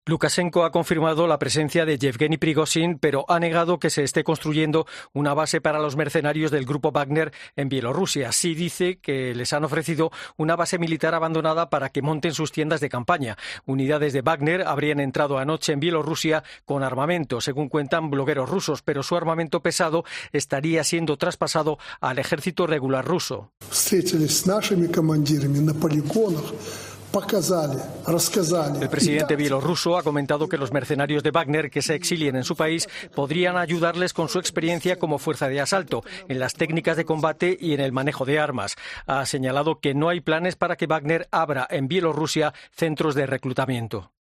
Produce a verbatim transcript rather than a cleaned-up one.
Lukashenko ha confirmado la presencia de Yevgeny Prigozhin, pero ha negado que se esté construyendo una base para los mercenarios del grupo Wagner en Bielorrusia. Sí dice que les han ofrecido una base militar abandonada para que monten sus tiendas de campaña. Unidades de Wagner habrían entrado anoche en Bielorrusia con armamento, según cuentan blogueros rusos, pero su armamento pesado estaría siendo traspasado al ejército regular ruso. El presidente bielorruso ha comentado que los mercenarios de Wagner que se exilien en su país podrían ayudarles con su experiencia como fuerza de asalto, en las técnicas de combate y en el manejo de armas. Ha señalado que no hay planes para que Wagner abra en Bielorrusia centros de reclutamiento.